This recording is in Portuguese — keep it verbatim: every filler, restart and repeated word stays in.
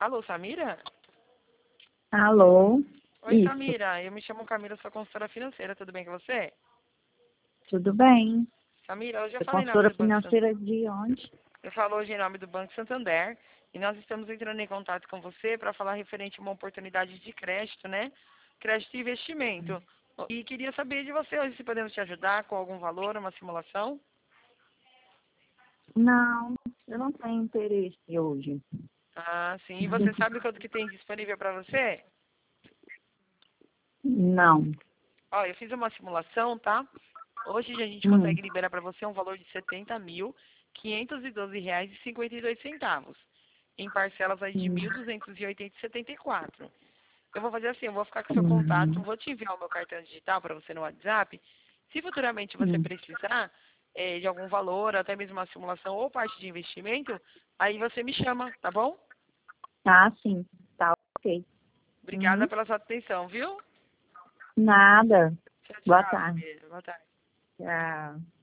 Alô, Samira? Alô? Oi, Isso, Samira. Eu me chamo Camila, sou consultora financeira. Tudo bem com você? tudo bem. Samira, hoje eu É falei em nome consultora do Banco Santander. financeira de onde? Eu falo hoje em nome do Banco Santander e nós estamos entrando em contato com você para falar referente a uma oportunidade de crédito, né? Crédito e investimento. E queria saber de você hoje se podemos te ajudar com algum valor, uma simulação. Não, eu não tenho interesse hoje. Ah, sim. E você sabe quanto que tem disponível para você? Não. Ó, eu fiz uma simulação, tá? Hoje a gente Hum, consegue liberar para você um valor de setenta mil, quinhentos e doze reais e cinquenta e dois centavos, em parcelas aí de hum, mil duzentos e oitenta e setenta e quatro. Eu vou fazer assim, eu vou ficar com seu contato, hum, vou te enviar o meu cartão digital para você no WhatsApp. Se futuramente você hum. precisar eh, de algum valor, até mesmo uma simulação ou parte de investimento, aí você me chama, tá bom? Ah, sim. Tá ok. Obrigada Uhum. pela sua atenção, viu? Nada. Tchau, Boa tchau, tarde. Samir. Boa tarde. Tchau.